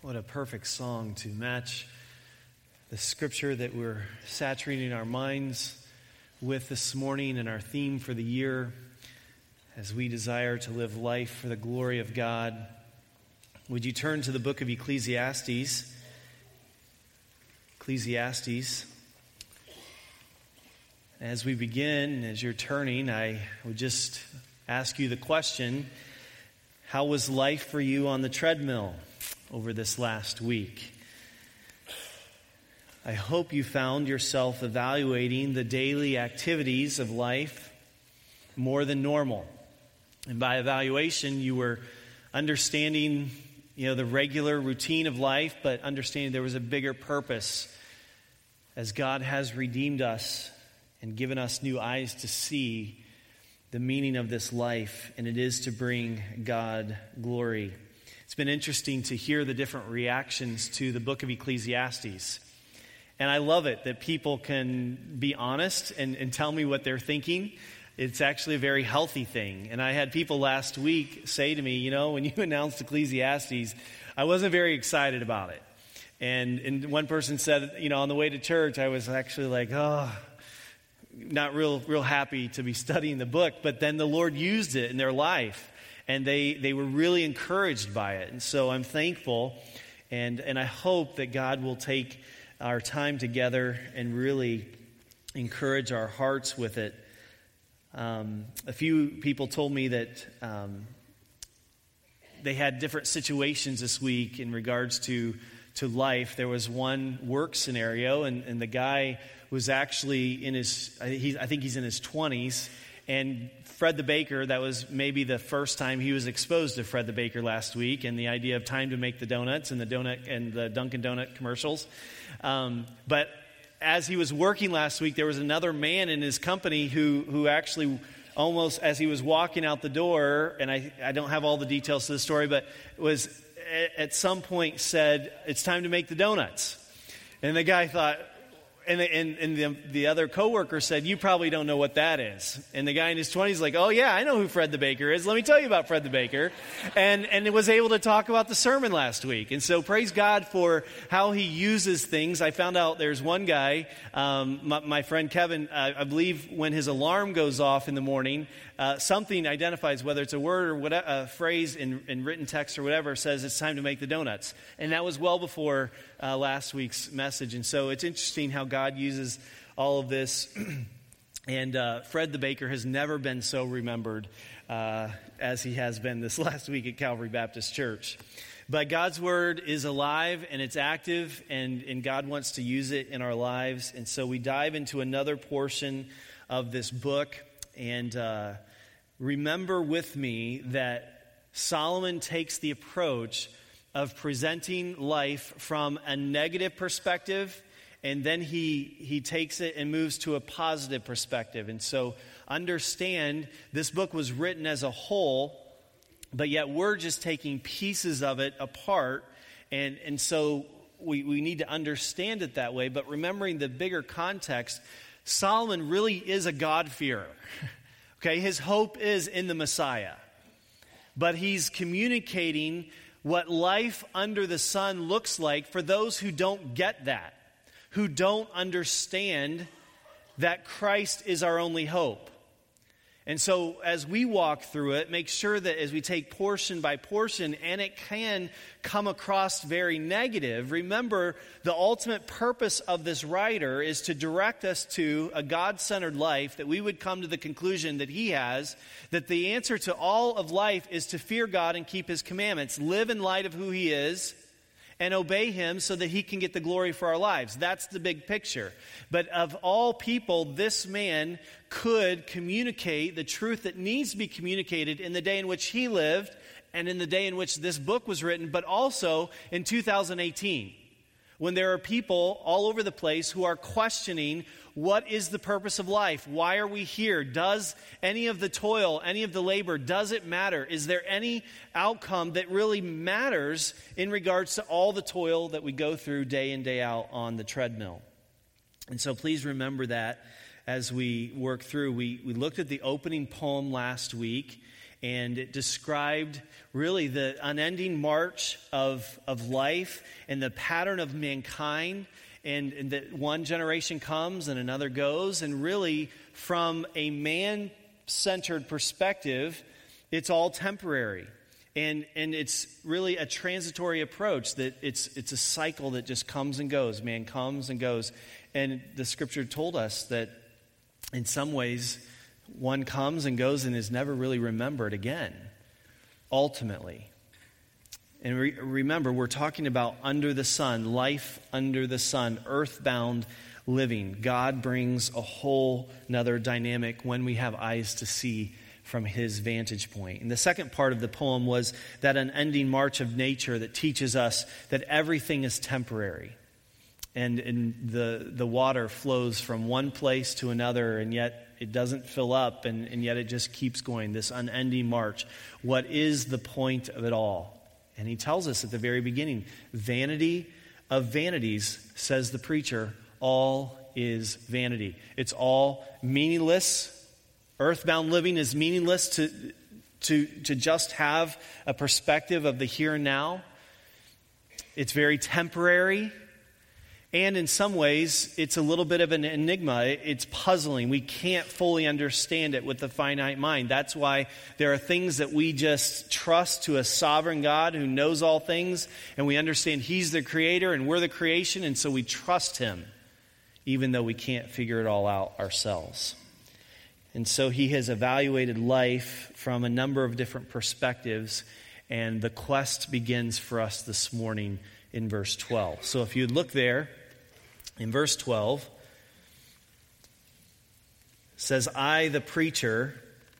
What a perfect song to match the scripture that we're saturating our minds with this morning and our theme for the year as we desire to live life for the glory of God. Would you turn to the book of Ecclesiastes? As we begin, as you're turning, I would just ask you the question, how was life for you on the treadmill over this last week? I hope you found yourself evaluating the daily activities of life more than normal. And by evaluation, you were understanding, the regular routine of life, but understanding there was a bigger purpose as God has redeemed us and given us new eyes to see the meaning of this life, and it is to bring God glory. It's been interesting to hear the different reactions to the book of Ecclesiastes. And I love it that people can be honest and tell me what they're thinking. It's actually a very healthy thing. And I had people last week say to me, when you announced Ecclesiastes, I wasn't very excited about it. And one person said, on the way to church, I was actually like, not real happy to be studying the book. But then the Lord used it in their life. And they were really encouraged by it. And so I'm thankful. And I hope that God will take our time together and really encourage our hearts with it. A few people told me that they had different situations this week in regards to life. There was one work scenario, and the guy was actually I think he's in his 20s, and Fred the Baker, that was maybe the first time he was exposed to Fred the Baker last week, and the idea of time to make the donuts and the Dunkin' Donut commercials. But as he was working last week, there was another man in his company who actually almost, as he was walking out the door, and I don't have all the details to the story, but was at some point said, "It's time to make the donuts." And the guy thought, and the other coworker said, "You probably don't know what that is." And the guy in his 20s is like, "Oh yeah, I know who Fred the Baker is. Let me tell you about Fred the Baker." And it was able to talk about the sermon last week. And so praise God for how he uses things. I found out there's one guy, my friend Kevin, I believe when his alarm goes off in the morning, something identifies, whether it's a word or whatever, a phrase in written text or whatever, says it's time to make the donuts. And that was well before last week's message. And so it's interesting how God uses all of this. And Fred the Baker has never been so remembered as he has been this last week at Calvary Baptist Church. But God's word is alive and it's active, and God wants to use it in our lives. And so we dive into another portion of this book. And remember with me that Solomon takes the approach of presenting life from a negative perspective, and then he takes it and moves to a positive perspective. And so understand, this book was written as a whole, but yet we're just taking pieces of it apart. And so we need to understand it that way. But remembering the bigger context, Solomon really is a God-fearer. Okay, his hope is in the Messiah. But he's communicating what life under the sun looks like for those who don't get that, who don't understand that Christ is our only hope. And so as we walk through it, make sure that as we take portion by portion, and it can come across very negative, remember the ultimate purpose of this writer is to direct us to a God-centered life, that we would come to the conclusion that he has, that the answer to all of life is to fear God and keep his commandments, live in light of who he is, and obey him so that he can get the glory for our lives. That's the big picture. But of all people, this man could communicate the truth that needs to be communicated in the day in which he lived and in the day in which this book was written, but also in 2018, when there are people all over the place who are questioning, what is the purpose of life? Why are we here? Does any of the toil, any of the labor, does it matter? Is there any outcome that really matters in regards to all the toil that we go through day in, day out on the treadmill? And so please remember that as we work through. We looked at the opening poem last week, And it described really the unending march of life and the pattern of mankind, and that one generation comes and another goes. And really, from a man-centered perspective, it's all temporary. And it's really a transitory approach, that it's a cycle that just comes and goes. Man comes and goes. And the scripture told us that in some ways, one comes and goes and is never really remembered again, ultimately. And remember, we're talking about under the sun, life under the sun, earthbound living. God brings a whole nother dynamic when we have eyes to see from his vantage point. And the second part of the poem was that unending march of nature that teaches us that everything is temporary. And the water flows from one place to another, and yet it doesn't fill up, and yet it just keeps going, this unending march. What is the point of it all? And he tells us at the very beginning, vanity of vanities, says the preacher, all is vanity. It's all meaningless. Earthbound living is meaningless to just have a perspective of the here and now. It's very temporary. And in some ways, it's a little bit of an enigma. It's puzzling. We can't fully understand it with the finite mind. That's why there are things that we just trust to a sovereign God who knows all things, and we understand he's the creator and we're the creation, and so we trust him, even though we can't figure it all out ourselves. And so he has evaluated life from a number of different perspectives, and the quest begins for us this morning in verse 12. So if you'd look there, in verse 12, it says, I, the preacher,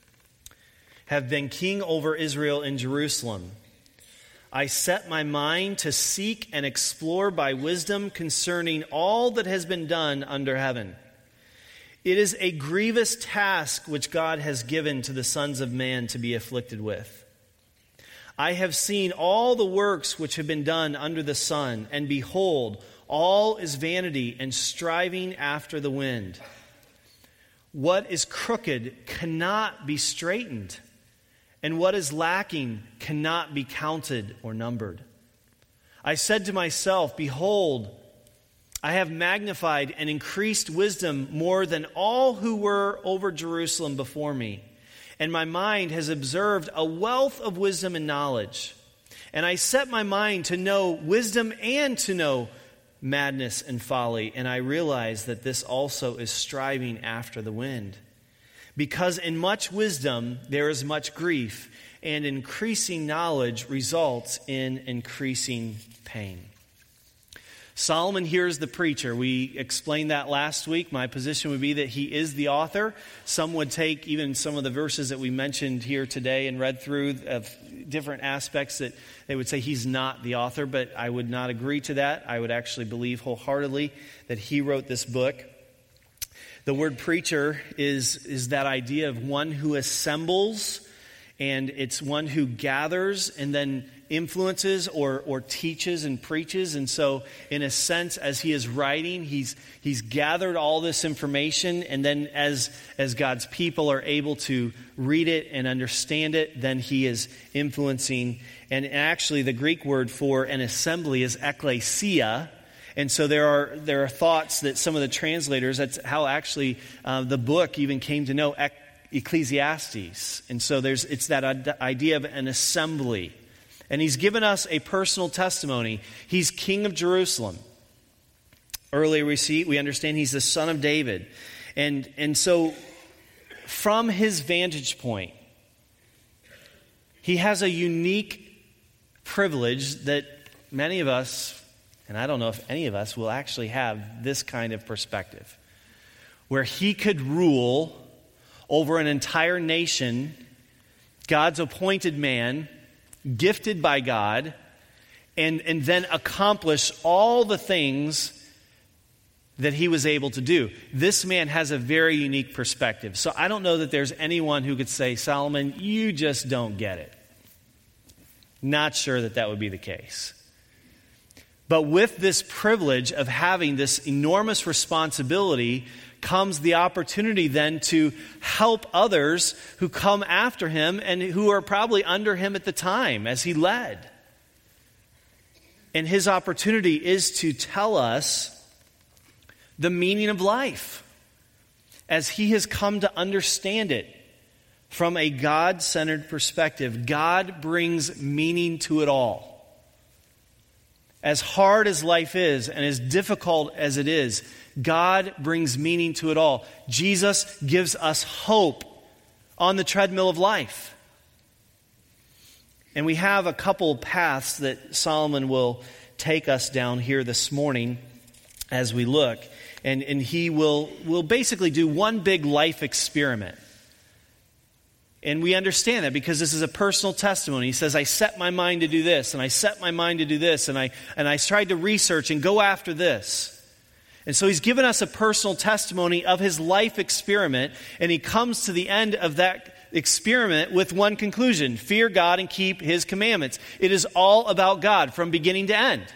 have been king over Israel in Jerusalem. I set my mind to seek and explore by wisdom concerning all that has been done under heaven. It is a grievous task which God has given to the sons of man to be afflicted with. I have seen all the works which have been done under the sun, and behold, all is vanity and striving after the wind. What is crooked cannot be straightened, and what is lacking cannot be counted or numbered. I said to myself, behold, I have magnified and increased wisdom more than all who were over Jerusalem before me. And my mind has observed a wealth of wisdom and knowledge. And I set my mind to know wisdom and to know madness and folly. And I realize that this also is striving after the wind. Because in much wisdom there is much grief, and increasing knowledge results in increasing pain. Solomon here is the preacher. We explained that last week. My position would be that he is the author. Some would take even some of the verses that we mentioned here today and read through of different aspects that they would say he's not the author, but I would not agree to that. I would actually believe wholeheartedly that he wrote this book. The word preacher is that idea of one who assembles, and it's one who gathers and then influences or teaches and preaches. And so in a sense, as he is writing, he's gathered all this information, and then as God's people are able to read it and understand it, then he is influencing. And actually the Greek word for an assembly is ekklesia. And so there are thoughts that some of the translators, that's how actually the book even came to know Ecclesiastes. And so it's that idea of an assembly. And he's given us a personal testimony. He's king of Jerusalem. Earlier we understand he's the son of David. And so from his vantage point, he has a unique privilege that many of us, and I don't know if any of us, will actually have this kind of perspective, where he could rule over an entire nation, God's appointed man, gifted by God, and then accomplish all the things that he was able to do. This man has a very unique perspective. So I don't know that there's anyone who could say, Solomon, you just don't get it. Not sure that would be the case. But with this privilege of having this enormous responsibility comes the opportunity then to help others who come after him and who are probably under him at the time as he led. And his opportunity is to tell us the meaning of life as he has come to understand it from a God-centered perspective. God brings meaning to it all. As hard as life is and as difficult as it is, God brings meaning to it all. Jesus gives us hope on the treadmill of life. And we have a couple paths that Solomon will take us down here this morning as we look. And he will basically do one big life experiment. And we understand that because this is a personal testimony. He says, I set my mind to do this, and I set my mind to do this, and I tried to research and go after this. And so he's given us a personal testimony of his life experiment, and he comes to the end of that experiment with one conclusion: fear God and keep his commandments. It is all about God from beginning to end.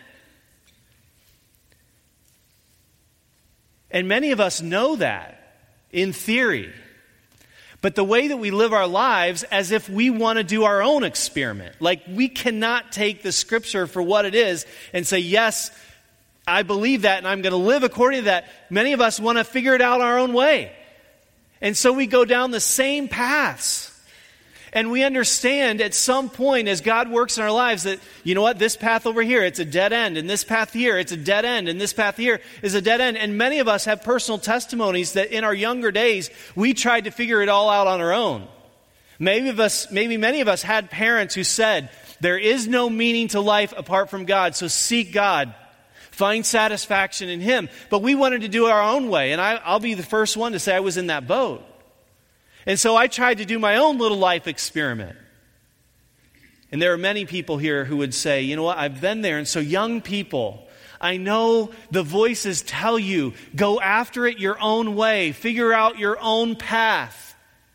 And many of us know that in theory. But the way that we live our lives as if we want to do our own experiment. Like we cannot take the scripture for what it is and say, yes, I believe that and I'm going to live according to that. Many of us want to figure it out our own way. And so we go down the same paths. And we understand at some point as God works in our lives that, you know what, this path over here, it's a dead end. And this path here, it's a dead end. And this path here is a dead end. And many of us have personal testimonies that in our younger days, we tried to figure it all out on our own. Maybe many of us had parents who said, there is no meaning to life apart from God, so seek God. Find satisfaction in him. But we wanted to do it our own way. And I'll be the first one to say I was in that boat. And so I tried to do my own little life experiment. And there are many people here who would say, you know what, I've been there. And so young people, I know the voices tell you, go after it your own way. Figure out your own path.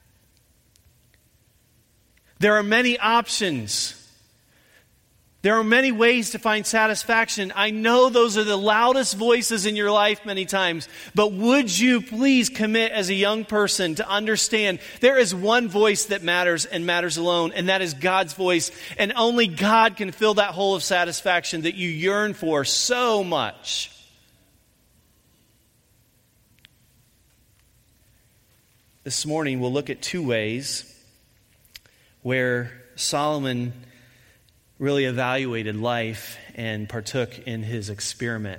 There are many options. There are many ways to find satisfaction. I know those are the loudest voices in your life many times. But would you please commit as a young person to understand there is one voice that matters and matters alone, and that is God's voice. And only God can fill that hole of satisfaction that you yearn for so much. This morning we'll look at two ways where Solomon really evaluated life and partook in his experiment.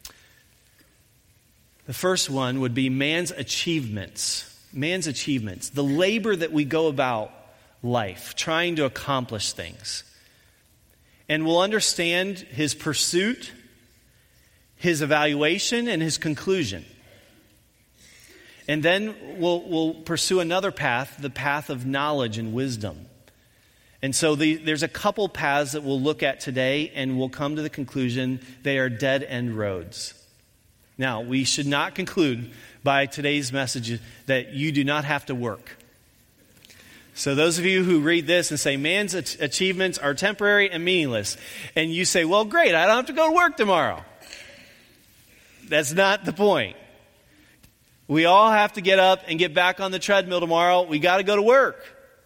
The first one would be man's achievements. Man's achievements. The labor that we go about life, trying to accomplish things. And we'll understand his pursuit, his evaluation, and his conclusion. And then we'll pursue another path, the path of knowledge and wisdom. And so there's a couple paths that we'll look at today, and we'll come to the conclusion they are dead-end roads. Now, we should not conclude by today's message that you do not have to work. So those of you who read this and say, man's achievements are temporary and meaningless, and you say, well, great, I don't have to go to work tomorrow. That's not the point. We all have to get up and get back on the treadmill tomorrow. We got to go to work.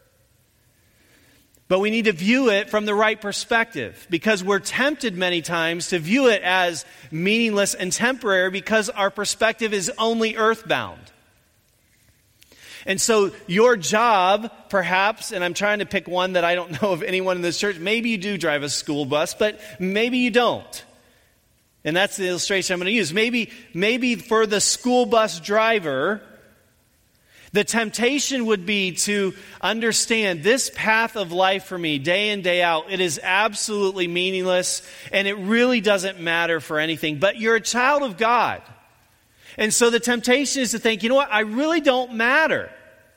But we need to view it from the right perspective, because we're tempted many times to view it as meaningless and temporary because our perspective is only earthbound. And so your job, perhaps, and I'm trying to pick one that I don't know of anyone in this church, maybe you do drive a school bus, but maybe you don't. And that's the illustration I'm going to use. Maybe for the school bus driver, the temptation would be to understand this path of life for me, day in, day out, it is absolutely meaningless, and it really doesn't matter for anything. But you're a child of God. And so the temptation is to think, you know what, I really don't matter.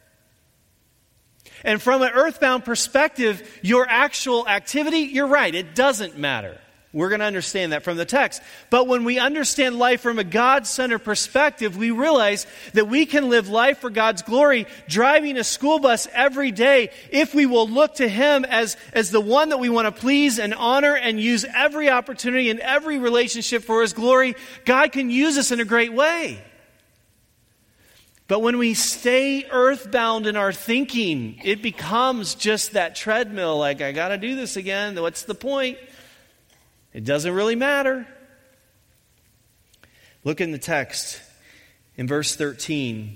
And from an earthbound perspective, your actual activity, you're right, it doesn't matter. We're going to understand that from the text. But when we understand life from a God-centered perspective, we realize that we can live life for God's glory, driving a school bus every day, if we will look to Him as the one that we want to please and honor and use every opportunity and every relationship for His glory. God can use us in a great way. But when we stay earthbound in our thinking, it becomes just that treadmill, like, I got to do this again. What's the point? It doesn't really matter. Look in the text in verse 13.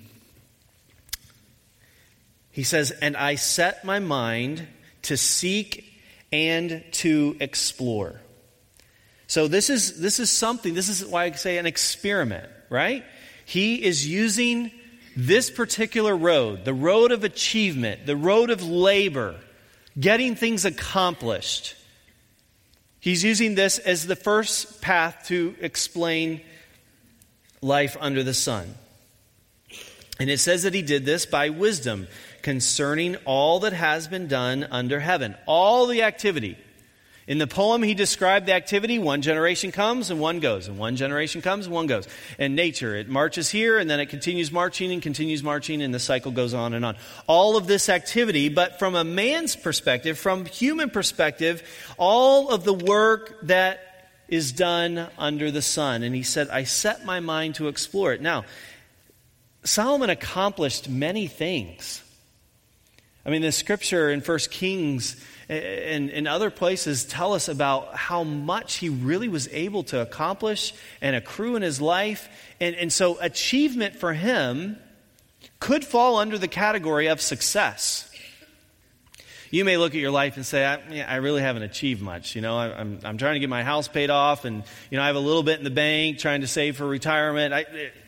He says, "And I set my mind to seek and to explore." So this is something, this is why I say an experiment, right? He is using this particular road, the road of achievement, the road of labor, getting things accomplished. He's using this as the first path to explain life under the sun. And it says that he did this by wisdom concerning all that has been done under heaven. All the activity. In the poem, he described the activity. One generation comes and one goes. And one generation comes and one goes. And nature, it marches here and then it continues marching and the cycle goes on and on. All of this activity, but from a man's perspective, from human perspective, all of the work that is done under the sun. And he said, I set my mind to explore it. Now, Solomon accomplished many things. I mean, the scripture in 1 Kings and in other places tell us about how much he really was able to accomplish and accrue in his life. And so achievement for him could fall under the category of success. You may look at your life and say, I really haven't achieved much. You know, I'm trying to get my house paid off and, you know, I have a little bit in the bank trying to save for retirement.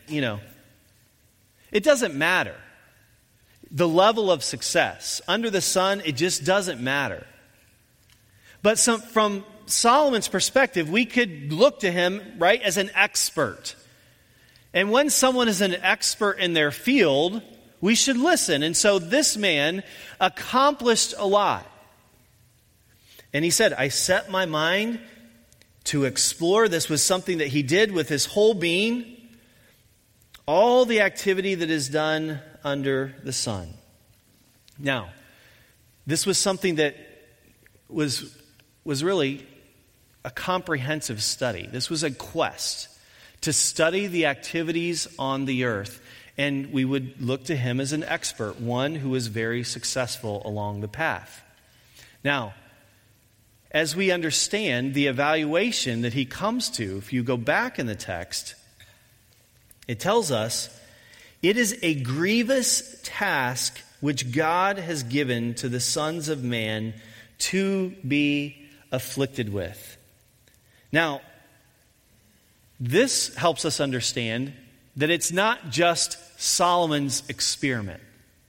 It doesn't matter. The level of success under the sun, it just doesn't matter. But from Solomon's perspective, we could look to him, right, as an expert. And when someone is an expert in their field, we should listen. And so this man accomplished a lot. And he said, I set my mind to explore. This was something that he did with his whole being. All the activity that is done under the sun. Now, this was something that was really a comprehensive study. This was a quest to study the activities on the earth. And we would look to him as an expert, one who was very successful along the path. Now, as we understand the evaluation that he comes to, if you go back in the text, it tells us, it is a grievous task which God has given to the sons of man to be afflicted with. Now, this helps us understand that it's not just Solomon's experiment.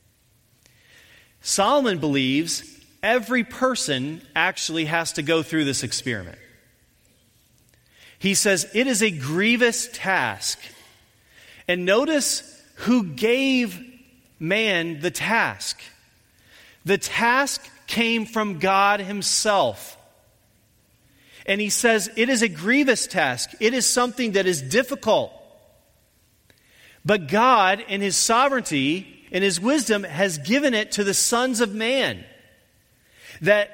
Solomon believes every person actually has to go through this experiment. He says it is a grievous task. And notice who gave man the task. The task came from God himself. And he says it is a grievous task. It is something that is difficult. But God, in his sovereignty, in his wisdom, has given it to the sons of man. That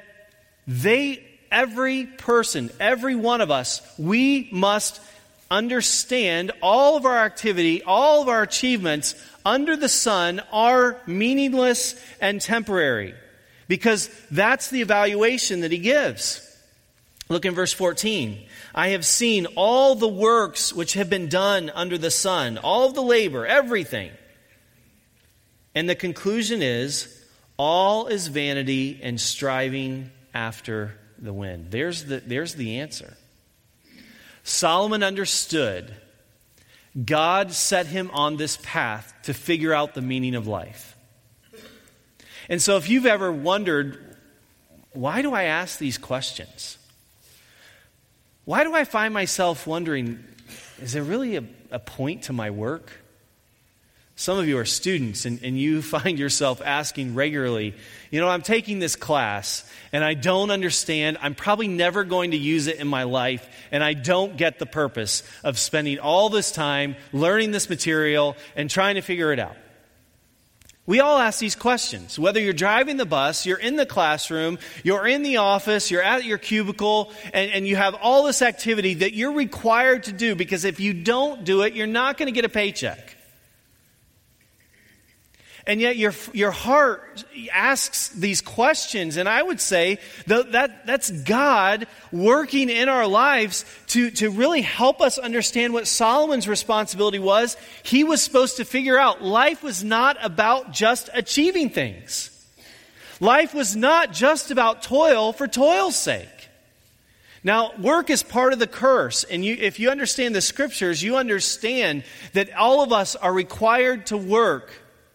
every person, every one of us, we must understand all of our activity, all of our achievements under the sun are meaningless and temporary. Because that's the evaluation that he gives. Look in verse 14. I have seen all the works which have been done under the sun, all of the labor, everything. And the conclusion is, all is vanity and striving after the wind. There's the answer. Solomon understood God set him on this path to figure out the meaning of life. And so if you've ever wondered, why do I ask these questions? Why do I find myself wondering, is there really a point to my work? Some of you are students and you find yourself asking regularly, I'm taking this class and I don't understand. I'm probably never going to use it in my life and I don't get the purpose of spending all this time learning this material and trying to figure it out. We all ask these questions. Whether you're driving the bus, you're in the classroom, you're in the office, you're at your cubicle, and you have all this activity that you're required to do because if you don't do it, you're not going to get a paycheck. And yet your heart asks these questions. And I would say that's God working in our lives to really help us understand what Solomon's responsibility was. He was supposed to figure out life was not about just achieving things. Life was not just about toil for toil's sake. Now, work is part of the curse. And if you understand the scriptures, you understand that all of us are required to work.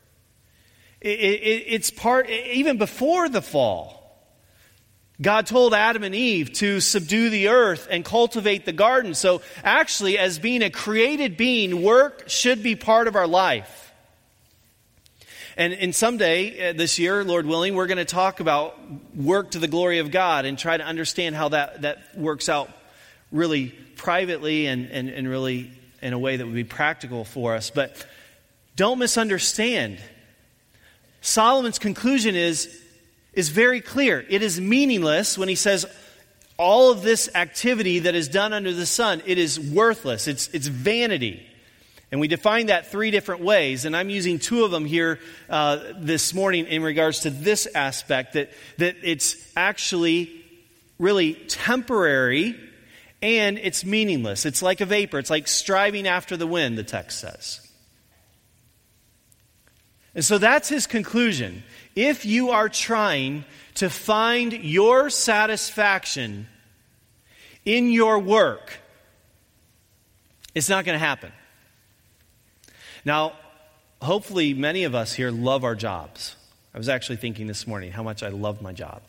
It's part, even before the fall. God told Adam and Eve to subdue the earth and cultivate the garden. So actually, as being a created being, work should be part of our life. And someday, this year, Lord willing, we're going to talk about work to the glory of God and try to understand how that works out really privately and really in a way that would be practical for us. But don't misunderstand. Solomon's conclusion is very clear. It is meaningless when he says all of this activity that is done under the sun, it is worthless. It's vanity. And we define that three different ways. And I'm using two of them here this morning in regards to this aspect, that it's actually really temporary and it's meaningless. It's like a vapor. It's like striving after the wind, the text says. And so that's his conclusion. If you are trying to find your satisfaction in your work, it's not going to happen. Now, hopefully many of us here love our jobs. I was actually thinking this morning how much I love my job.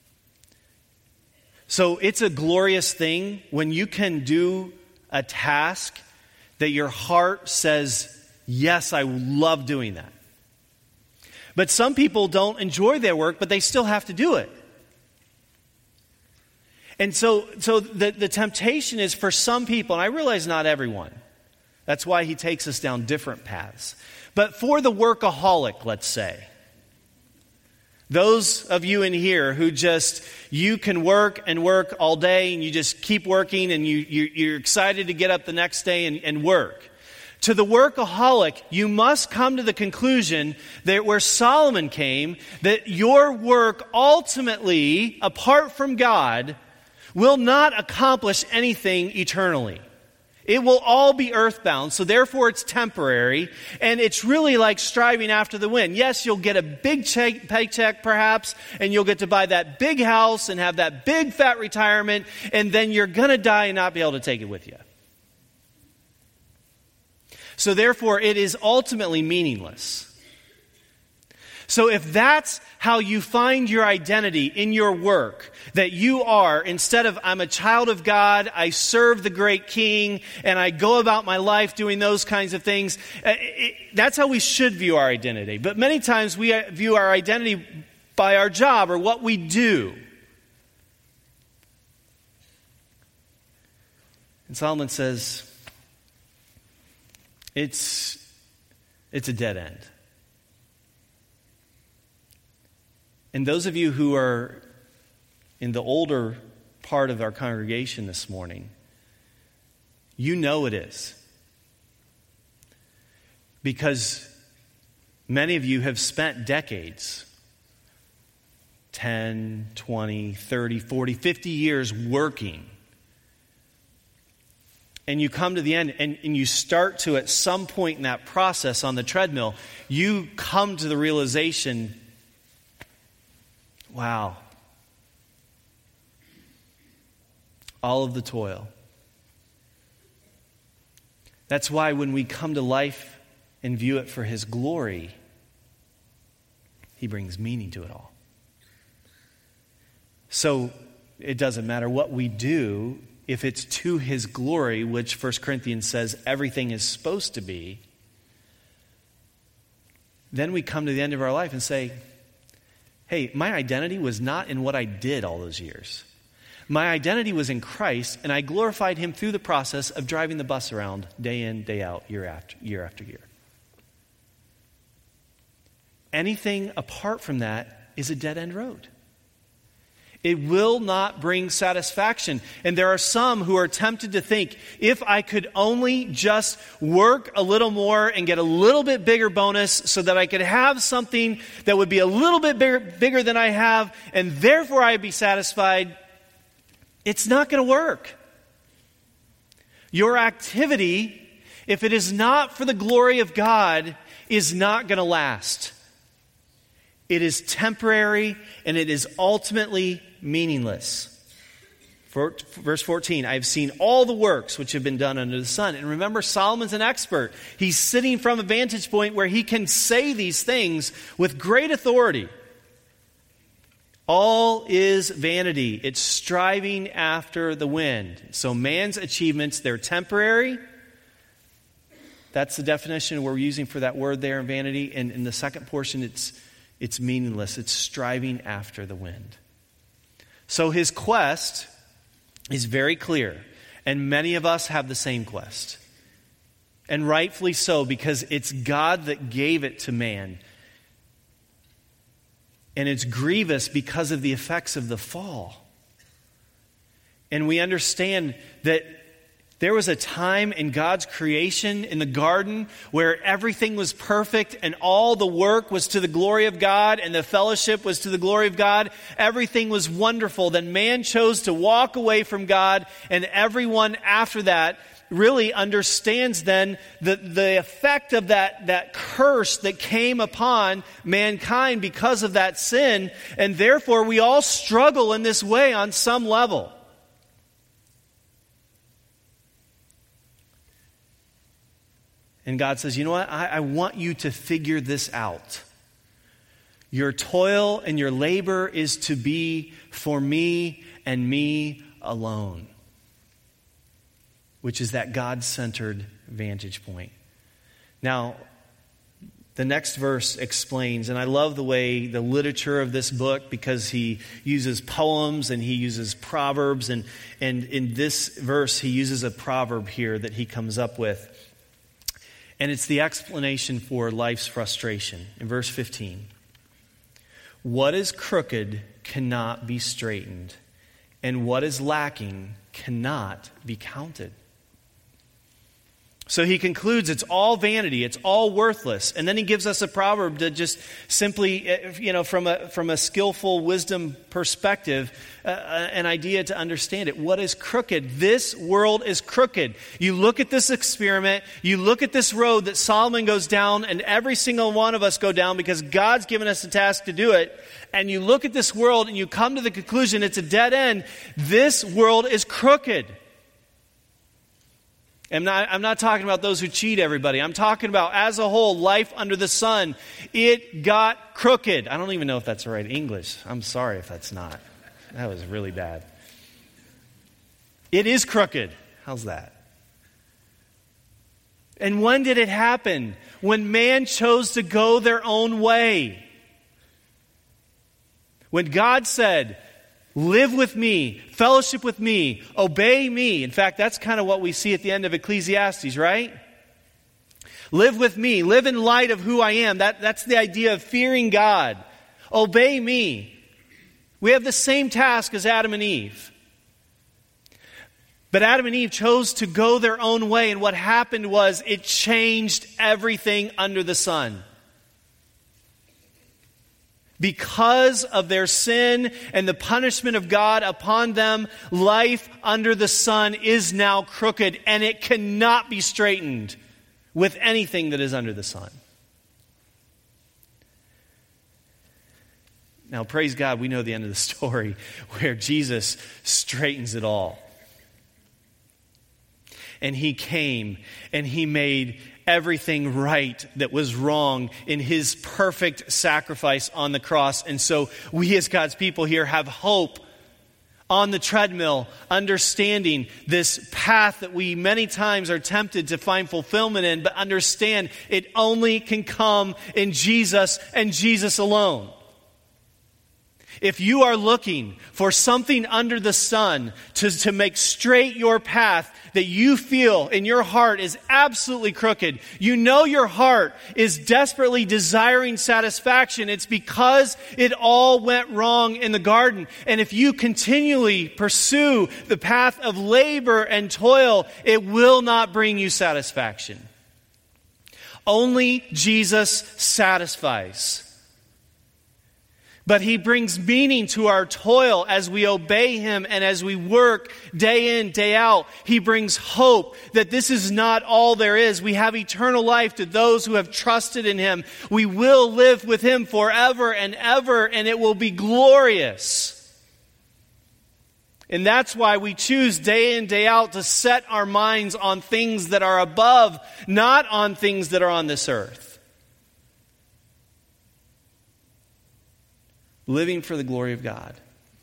So it's a glorious thing when you can do a task that your heart says, yes, I love doing that. But some people don't enjoy their work, but they still have to do it. And so the temptation is for some people, and I realize not everyone. That's why he takes us down different paths. But for the workaholic, let's say, those of you in here who you can work and work all day and you just keep working and you're excited to get up the next day and work. To the workaholic, you must come to the conclusion that where Solomon came, that your work ultimately, apart from God, will not accomplish anything eternally. It will all be earthbound, so therefore it's temporary, and it's really like striving after the wind. Yes, you'll get a big paycheck perhaps, and you'll get to buy that big house and have that big fat retirement, and then you're going to die and not be able to take it with you. So therefore, it is ultimately meaningless. So if that's how you find your identity in your work, that you are, instead of I'm a child of God, I serve the great King, and I go about my life doing those kinds of things, that's how we should view our identity. But many times we view our identity by our job or what we do. And Solomon says, it's a dead end. And those of you who are in the older part of our congregation this morning, you know it is. Because many of you have spent decades, 10, 20, 30, 40, 50 years working. And you come to the end and you start to, at some point in that process on the treadmill, you come to the realization, wow, all of the toil. That's why when we come to life and view it for His glory, He brings meaning to it all. So it doesn't matter what we do, if it's to His glory, which 1 Corinthians says everything is supposed to be, then we come to the end of our life and say, hey, my identity was not in what I did all those years. My identity was in Christ, and I glorified Him through the process of driving the bus around day in, day out, year after year. Anything apart from that is a dead-end road. It will not bring satisfaction. And there are some who are tempted to think, if I could only just work a little more and get a little bit bigger bonus so that I could have something that would be a little bit bigger than I have, and therefore I'd be satisfied, it's not going to work. Your activity, if it is not for the glory of God, is not going to last. It is temporary and it is ultimately meaningless. Verse 14, I have seen all the works which have been done under the sun. And remember, Solomon's an expert. He's sitting from a vantage point where he can say these things with great authority. All is vanity. It's striving after the wind. So man's achievements, they're temporary. That's the definition we're using for that word there in vanity. And in the second portion, it's meaningless. It's striving after the wind. So his quest is very clear. And many of us have the same quest. And rightfully so, because it's God that gave it to man. And it's grievous because of the effects of the fall. And we understand that there was a time in God's creation in the garden where everything was perfect and all the work was to the glory of God and the fellowship was to the glory of God. Everything was wonderful. Then man chose to walk away from God, and everyone after that really understands then the effect of that curse that came upon mankind because of that sin, and therefore we all struggle in this way on some level. And God says, you know what? I want you to figure this out. Your toil and your labor is to be for me and me alone, which is that God-centered vantage point. Now, the next verse explains, and I love the way the literature of this book, because he uses poems and he uses proverbs, and in this verse he uses a proverb here that he comes up with. And it's the explanation for life's frustration. In verse 15, what is crooked cannot be straightened, and what is lacking cannot be counted. So he concludes it's all vanity, it's all worthless. And then he gives us a proverb to just simply, from a skillful wisdom perspective, an idea to understand it. What is crooked? This world is crooked. You look at this experiment, you look at this road that Solomon goes down, and every single one of us go down because God's given us a task to do it. And you look at this world and you come to the conclusion it's a dead end. This world is crooked. I'm not talking about those who cheat everybody. I'm talking about, as a whole, life under the sun. It got crooked. I don't even know if that's the right English. I'm sorry if that's not. That was really bad. It is crooked. How's that? And when did it happen? When man chose to go their own way. When God said, live with me, fellowship with me, obey me. In fact, that's kind of what we see at the end of Ecclesiastes, right? Live with me, live in light of who I am. That's the idea of fearing God. Obey me. We have the same task as Adam and Eve. But Adam and Eve chose to go their own way, and what happened was it changed everything under the sun. Because of their sin and the punishment of God upon them, life under the sun is now crooked, and it cannot be straightened with anything that is under the sun. Now, praise God, we know the end of the story where Jesus straightens it all. And he came and he made everything right that was wrong in his perfect sacrifice on the cross. And so we as God's people here have hope on the treadmill, understanding this path that we many times are tempted to find fulfillment in, but understand it only can come in Jesus and Jesus alone. If you are looking for something under the sun to make straight your path that you feel in your heart is absolutely crooked, you know your heart is desperately desiring satisfaction. It's because it all went wrong in the garden. And if you continually pursue the path of labor and toil, it will not bring you satisfaction. Only Jesus satisfies. But he brings meaning to our toil as we obey him and as we work day in, day out. He brings hope that this is not all there is. We have eternal life to those who have trusted in him. We will live with him forever and ever, and it will be glorious. And that's why we choose day in, day out to set our minds on things that are above, not on things that are on this earth. Living for the glory of God.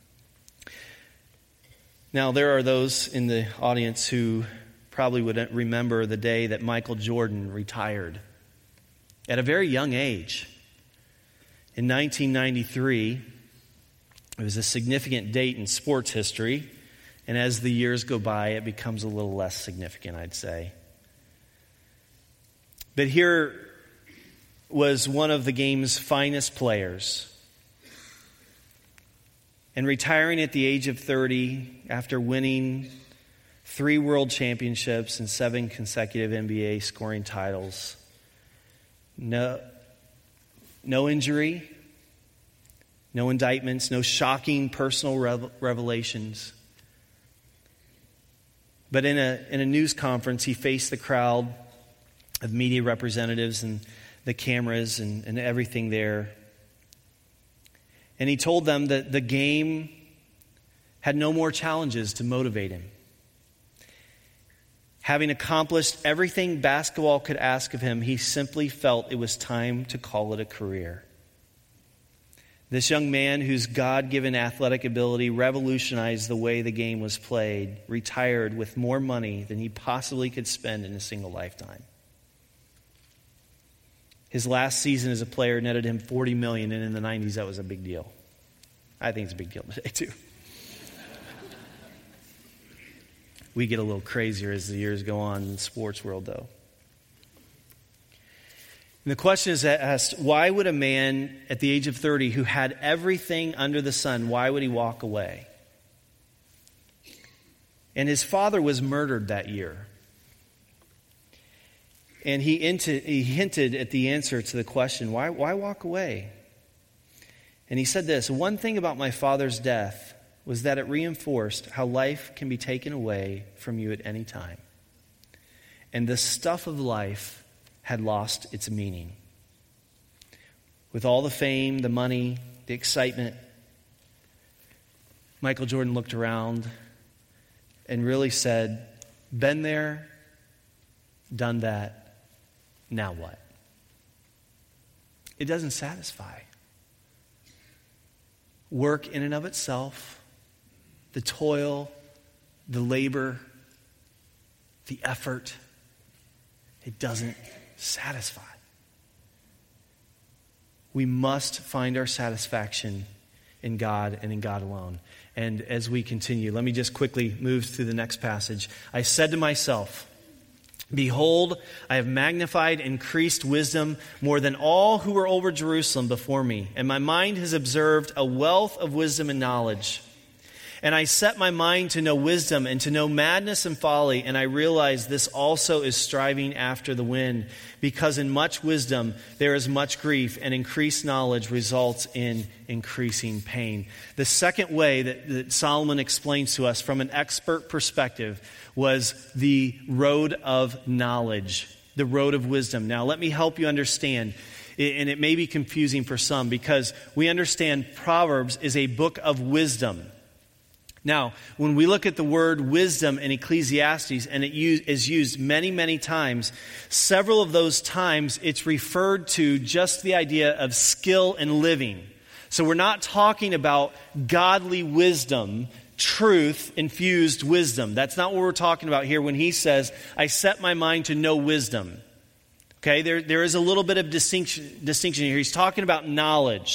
Now, there are those in the audience who probably would remember the day that Michael Jordan retired at a very young age. In 1993, it was a significant date in sports history, and as the years go by, it becomes a little less significant, I'd say. But here was one of the game's finest players. And retiring at the age of 30 after winning 3 world championships and 7 consecutive NBA scoring titles. No injury, no indictments, no shocking personal revelations. But in a news conference, he faced the crowd of media representatives and the cameras and everything there. And he told them that the game had no more challenges to motivate him. Having accomplished everything basketball could ask of him, he simply felt it was time to call it a career. This young man, whose God-given athletic ability revolutionized the way the game was played, retired with more money than he possibly could spend in a single lifetime. His last season as a player netted him $40 million, and in the 90s that was a big deal. I think it's a big deal today too. We get a little crazier as the years go on in the sports world, though. And the question is asked, why would a man at the age of 30 who had everything under the sun, why would he walk away? And his father was murdered that year. And he hinted at the answer to the question, why walk away? And he said this, one thing about my father's death was that it reinforced how life can be taken away from you at any time. And the stuff of life had lost its meaning. With all the fame, the money, the excitement, Michael Jordan looked around and really said, been there, done that. Now what? It doesn't satisfy. Work in and of itself, the toil, the labor, the effort, it doesn't satisfy. We must find our satisfaction in God and in God alone. And as we continue, let me just quickly move through the next passage. I said to myself, behold, I have magnified and increased wisdom more than all who were over Jerusalem before me, and my mind has observed a wealth of wisdom and knowledge. And I set my mind to know wisdom and to know madness and folly, and I realize this also is striving after the wind, because in much wisdom there is much grief, and increased knowledge results in increasing pain. The second way that Solomon explains to us from an expert perspective was the road of knowledge, the road of wisdom. Now, let me help you understand, and it may be confusing for some, because we understand Proverbs is a book of wisdom. Now, when we look at the word wisdom in Ecclesiastes, and it is used many, many times, several of those times it's referred to just the idea of skill in living. So we're not talking about godly wisdom, truth-infused wisdom. That's not what we're talking about here when he says, I set my mind to know wisdom. Okay, there is a little bit of distinction here. He's talking about knowledge.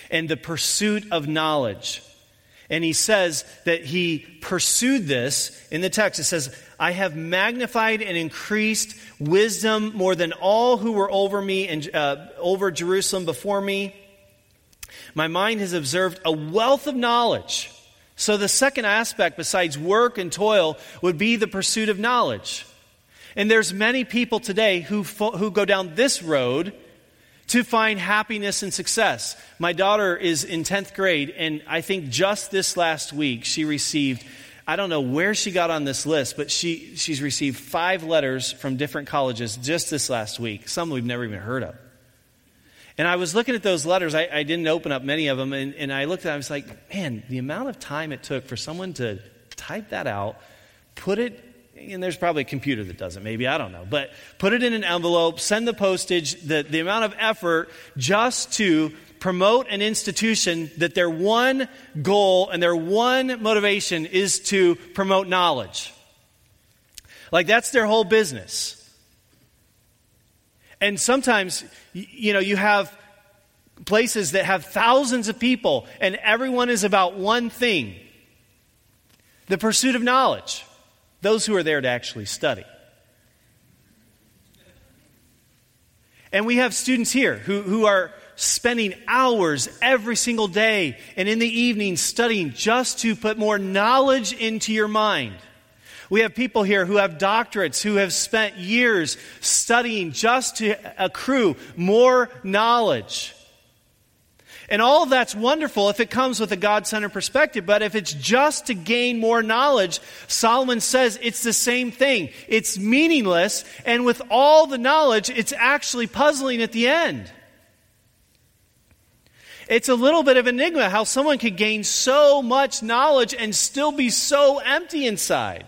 and the pursuit of knowledge. And he says that he pursued this in the text. It says, I have magnified and increased wisdom more than all who were over me and over Jerusalem before me. My mind has observed a wealth of knowledge. So the second aspect besides work and toil would be the pursuit of knowledge. And there's many people today who go down this road to find happiness and success. My daughter is in 10th grade, and I think just this last week she received, I don't know where she got on this list, but she's received 5 letters from different colleges just this last week, some we've never even heard of. And I was looking at those letters. I didn't open up many of them, and I looked at it, I was like, man, the amount of time it took for someone to type that out, put it, and there's probably a computer that does it, maybe, I don't know. But put it in an envelope, send the postage, the amount of effort just to promote an institution that their one goal and their one motivation is to promote knowledge. Like that's their whole business. And sometimes, you have places that have thousands of people and everyone is about one thing, the pursuit of knowledge. Those who are there to actually study. And we have students here who are spending hours every single day and in the evening studying just to put more knowledge into your mind. We have people here who have doctorates, who have spent years studying just to accrue more knowledge. And all of that's wonderful if it comes with a God-centered perspective, but if it's just to gain more knowledge, Solomon says it's the same thing. It's meaningless, and with all the knowledge, it's actually puzzling at the end. It's a little bit of an enigma how someone could gain so much knowledge and still be so empty inside.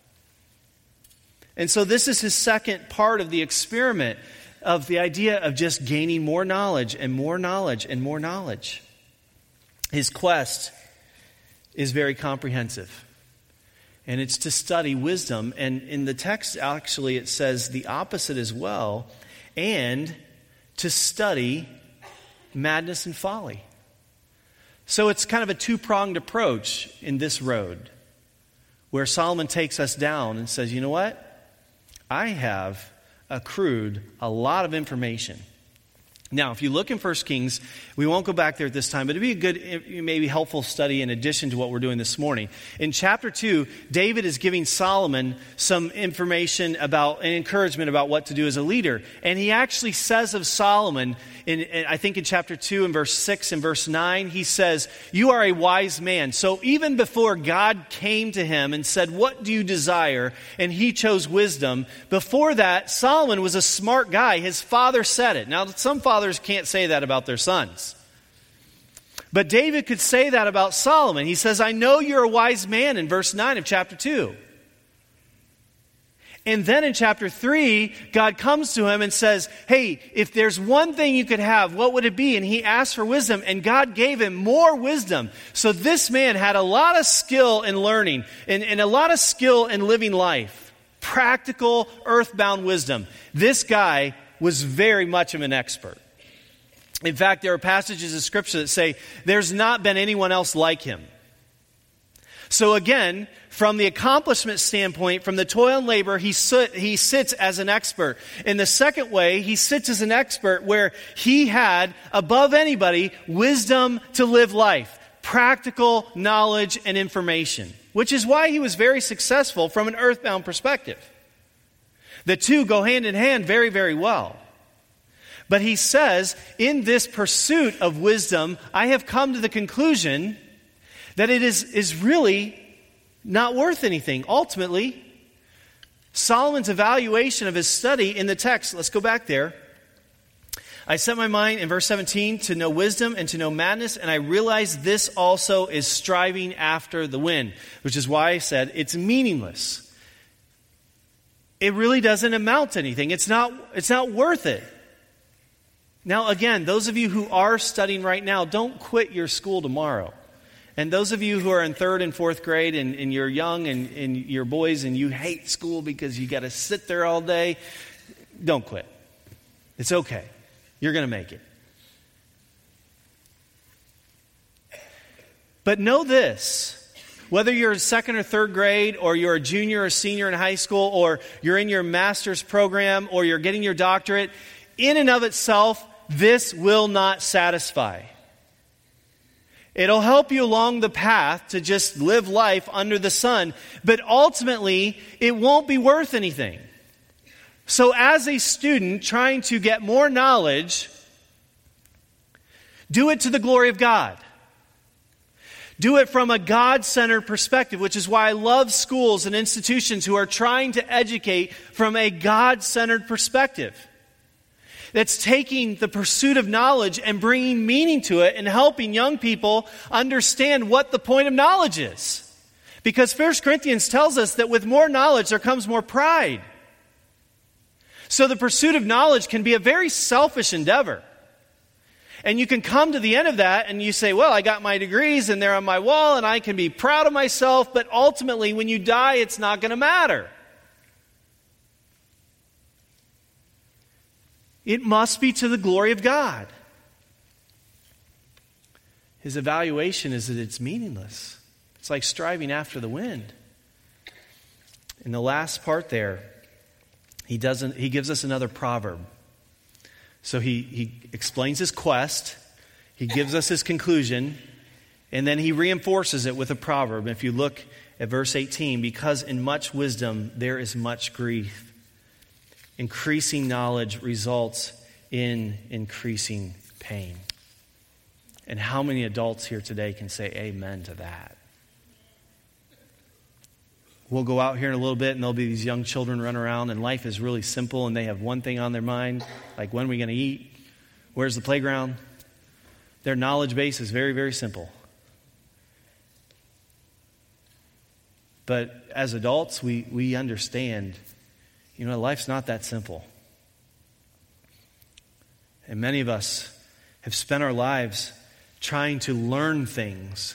And so this is his second part of the experiment of the idea of just gaining more knowledge and more knowledge and more knowledge. His quest is very comprehensive. And it's to study wisdom. And in the text, actually, it says the opposite as well. And to study madness and folly. So it's kind of a two-pronged approach in this road, where Solomon takes us down and says, you know what? I have accrued a lot of information. Now, if you look in 1 Kings, we won't go back there at this time, but it'd be a good, maybe helpful study in addition to what we're doing this morning. In chapter 2, David is giving Solomon some information about and encouragement about what to do as a leader. And he actually says of Solomon, I think in chapter 2 and verse 6 and verse 9, he says, you are a wise man. So even before God came to him and said, what do you desire? And he chose wisdom. Before that, Solomon was a smart guy. His father said it. Now, some fathers can't say that about their sons. But David could say that about Solomon. He says, I know you're a wise man in verse 9 of chapter 2. And then in chapter 3, God comes to him and says, hey, if there's one thing you could have, what would it be? And he asked for wisdom, and God gave him more wisdom. So this man had a lot of skill in learning and a lot of skill in living life. Practical, earthbound wisdom. This guy was very much of an expert. In fact, there are passages of Scripture that say there's not been anyone else like him. So again, from the accomplishment standpoint, from the toil and labor, he sits as an expert. In the second way, he sits as an expert where he had, above anybody, wisdom to live life, practical knowledge and information, which is why he was very successful from an earthbound perspective. The two go hand in hand very, very well. But he says, in this pursuit of wisdom, I have come to the conclusion that it is really not worth anything. Ultimately, Solomon's evaluation of his study in the text, let's go back there. I set my mind, in verse 17, to know wisdom and to know madness, and I realized this also is striving after the wind, which is why I said it's meaningless. It really doesn't amount to anything. It's not worth it. Now, again, those of you who are studying right now, don't quit your school tomorrow. And those of you who are in 3rd and 4th grade and you're young and you're boys and you hate school because you got to sit there all day, don't quit. It's okay. You're going to make it. But know this, whether you're in second or third grade, or you're a junior or senior in high school, or you're in your master's program, or you're getting your doctorate, in and of itself, this will not satisfy. It'll help you along the path to just live life under the sun, but ultimately, it won't be worth anything. So as a student trying to get more knowledge, do it to the glory of God. Do it from a God-centered perspective, which is why I love schools and institutions who are trying to educate from a God-centered perspective. That's taking the pursuit of knowledge and bringing meaning to it and helping young people understand what the point of knowledge is. Because 1 Corinthians tells us that with more knowledge there comes more pride. So the pursuit of knowledge can be a very selfish endeavor. And you can come to the end of that and you say, well, I got my degrees and they're on my wall and I can be proud of myself, but ultimately when you die, it's not going to matter. It must be to the glory of God. His evaluation is that it's meaningless. It's like striving after the wind. In the last part there, he gives us another proverb. So he explains his quest, he gives us his conclusion, and then he reinforces it with a proverb. If you look at verse 18, because in much wisdom there is much grief. Increasing knowledge results in increasing pain. And how many adults here today can say amen to that? We'll go out here in a little bit and there'll be these young children run around and life is really simple and they have one thing on their mind, like when are we going to eat? Where's the playground? Their knowledge base is very, very simple. But as adults, we understand, life's not that simple. And many of us have spent our lives trying to learn things.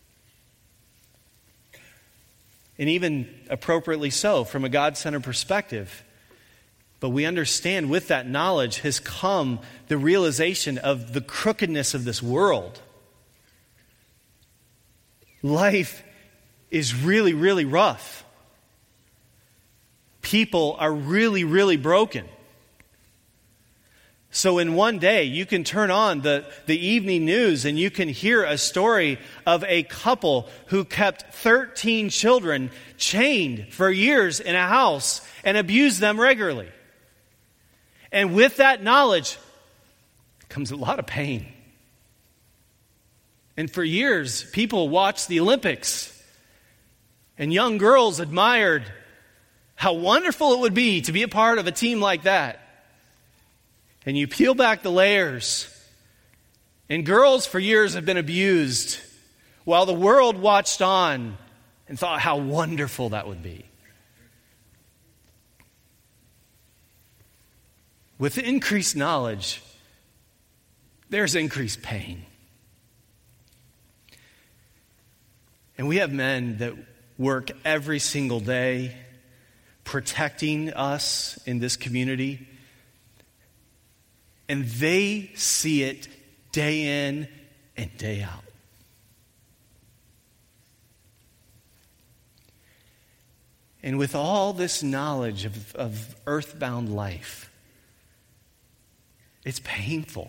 And even appropriately so, from a God-centered perspective. But we understand with that knowledge has come the realization of the crookedness of this world. Life is really, really rough. People are really, really broken. So in one day, you can turn on the evening news and you can hear a story of a couple who kept 13 children chained for years in a house and abused them regularly. And with that knowledge comes a lot of pain. And for years, people watched the Olympics and young girls admired how wonderful it would be to be a part of a team like that. And you peel back the layers, and girls for years have been abused while the world watched on and thought how wonderful that would be. With increased knowledge, there's increased pain. And we have men that work every single day protecting us in this community. And they see it day in and day out. And with all this knowledge of earthbound life, it's painful.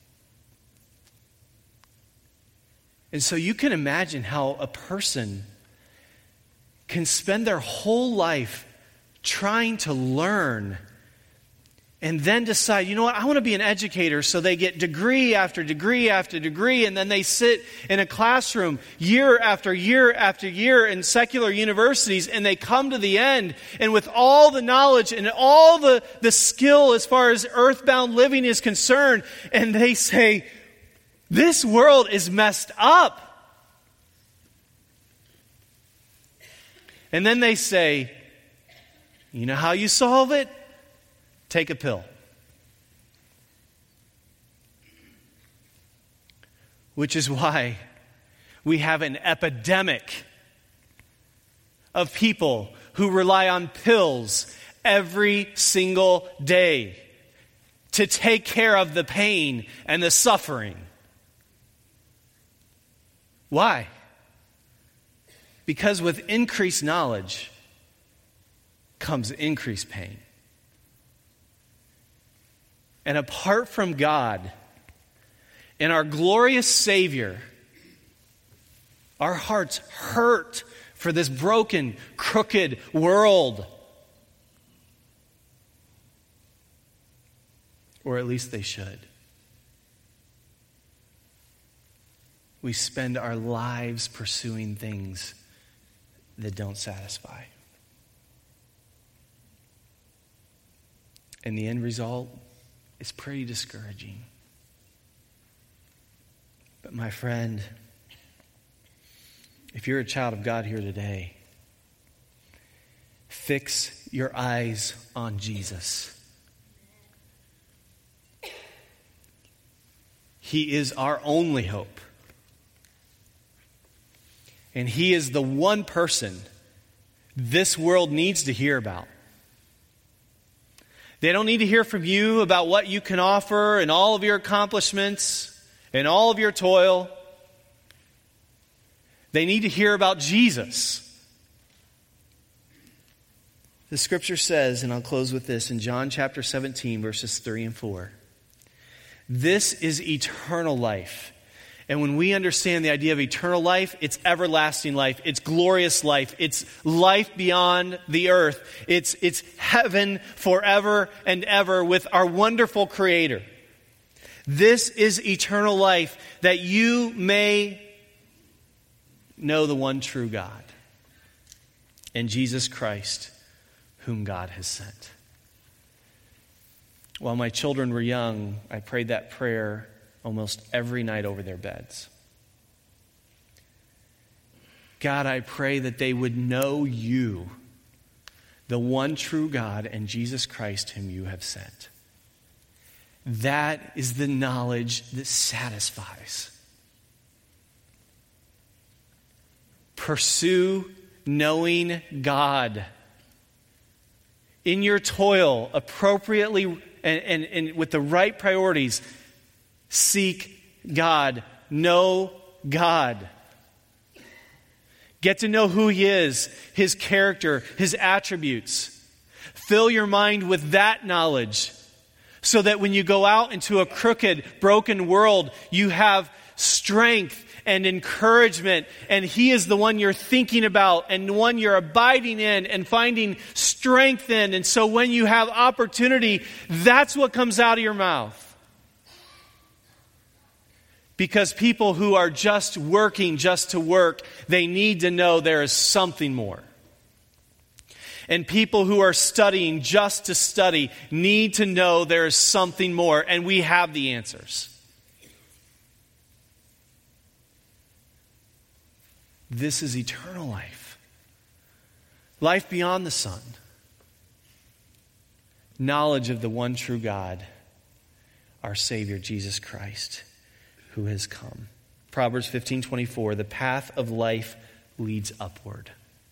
And so you can imagine how a person can spend their whole life trying to learn and then decide, I want to be an educator. So they get degree after degree after degree, and then they sit in a classroom year after year after year in secular universities, and they come to the end, and with all the knowledge and all the skill as far as earthbound living is concerned, and they say, this world is messed up. And then they say, you know how you solve it? Take a pill. Which is why we have an epidemic of people who rely on pills every single day to take care of the pain and the suffering. Why? Because with increased knowledge comes increased pain. And apart from God and our glorious Savior, our hearts hurt for this broken, crooked world. Or at least they should. We spend our lives pursuing things that don't satisfy. And the end result is pretty discouraging. But my friend, if you're a child of God here today, fix your eyes on Jesus. He is our only hope. And He is the one person this world needs to hear about. They don't need to hear from you about what you can offer and all of your accomplishments and all of your toil. They need to hear about Jesus. The scripture says, and I'll close with this, in John chapter 17, verses 3 and 4. This is eternal life. And when we understand the idea of eternal life, it's everlasting life. It's glorious life. It's life beyond the earth. It's heaven forever and ever with our wonderful Creator. This is eternal life, that you may know the one true God and Jesus Christ, whom God has sent. While my children were young, I prayed that prayer almost every night over their beds. God, I pray that they would know you, the one true God, and Jesus Christ whom you have sent. That is the knowledge that satisfies. Pursue knowing God. In your toil, appropriately and with the right priorities, seek God. Know God. Get to know who He is, His character, His attributes. Fill your mind with that knowledge so that when you go out into a crooked, broken world, you have strength and encouragement, and He is the one you're thinking about and the one you're abiding in and finding strength in. And so when you have opportunity, that's what comes out of your mouth. Because people who are just working just to work, they need to know there is something more. And people who are studying just to study need to know there is something more, and we have the answers. This is eternal life. Life beyond the sun. Knowledge of the one true God, our Savior, Jesus Christ, who has come. Proverbs 15:24, the path of life leads upward.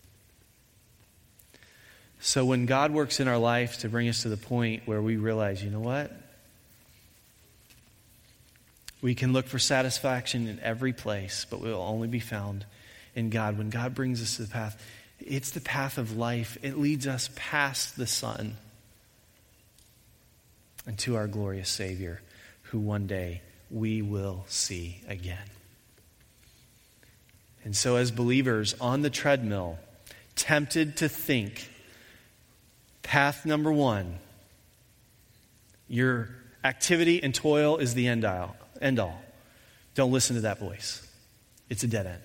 So when God works in our life to bring us to the point where we realize, you know what? We can look for satisfaction in every place, but we will only be found in God. When God brings us to the path, it's the path of life. It leads us past the sun and to our glorious Savior, who one day we will see again. And so as believers on the treadmill, tempted to think, path number one, your activity and toil is the end all. Don't listen to that voice. It's a dead end.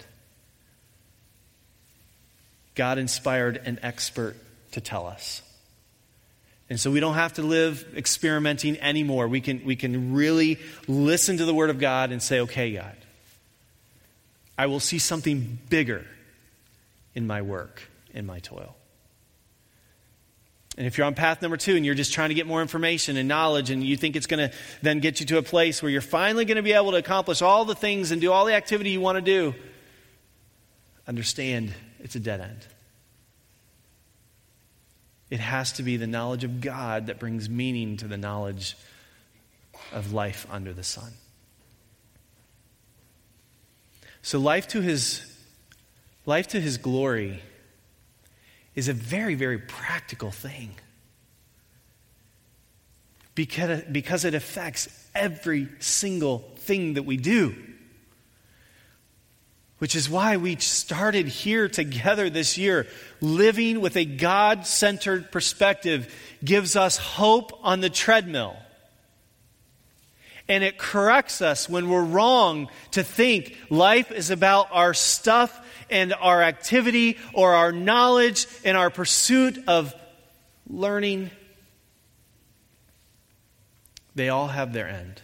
God inspired an expert to tell us. And so we don't have to live experimenting anymore. We can really listen to the Word of God and say, okay, God, I will see something bigger in my work, in my toil. And if you're on path number 2 and you're just trying to get more information and knowledge and you think it's going to then get you to a place where you're finally going to be able to accomplish all the things and do all the activity you want to do, understand it's a dead end. It has to be the knowledge of God that brings meaning to the knowledge of life under the sun. So life to His Life to his glory is a very, very practical thing. Because it affects every single thing that we do. Which is why we started here together this year. Living with a God-centered perspective gives us hope on the treadmill. And it corrects us when we're wrong to think life is about our stuff and our activity or our knowledge and our pursuit of learning. They all have their end.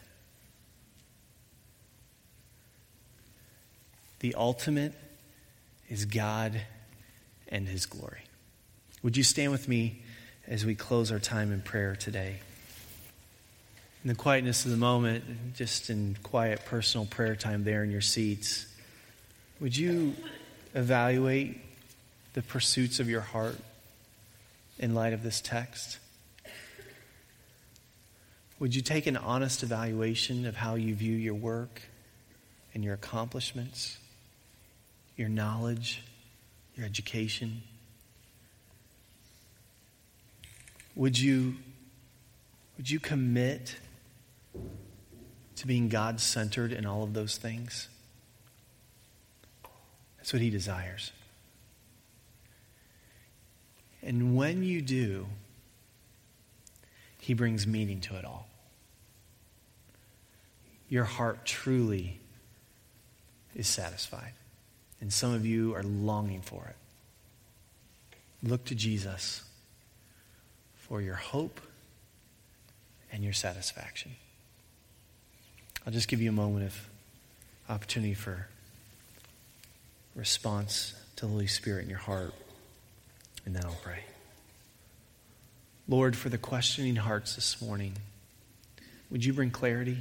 The ultimate is God and his glory. Would you stand with me as we close our time in prayer today? In the quietness of the moment, just in quiet personal prayer time there in your seats, would you evaluate the pursuits of your heart in light of this text? Would you take an honest evaluation of how you view your work and your accomplishments, your knowledge, your education? Would you commit to being God-centered in all of those things? That's what he desires. And when you do, he brings meaning to it all. Your heart truly is satisfied. And some of you are longing for it. Look to Jesus for your hope and your satisfaction. I'll just give you a moment of opportunity for response to the Holy Spirit in your heart, and then I'll pray. Lord, for the questioning hearts this morning, would you bring clarity?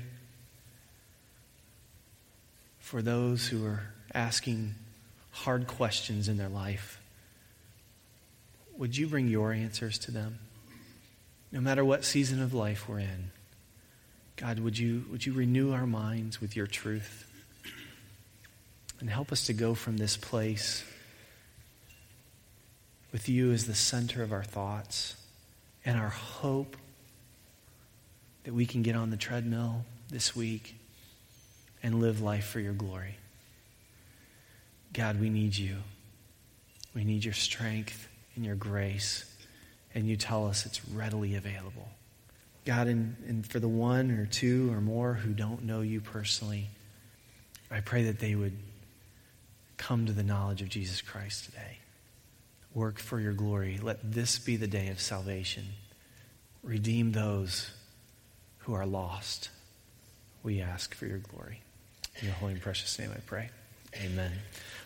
For those who are asking hard questions in their life, would you bring your answers to them? No matter what season of life we're in, God, would you renew our minds with your truth and help us to go from this place with you as the center of our thoughts and our hope that we can get on the treadmill this week and live life for your glory. God, we need you. We need your strength and your grace, and you tell us it's readily available. God, and for the one or two or more who don't know you personally, I pray that they would come to the knowledge of Jesus Christ today. Work for your glory. Let this be the day of salvation. Redeem those who are lost. We ask for your glory. In your holy and precious name I pray. Amen.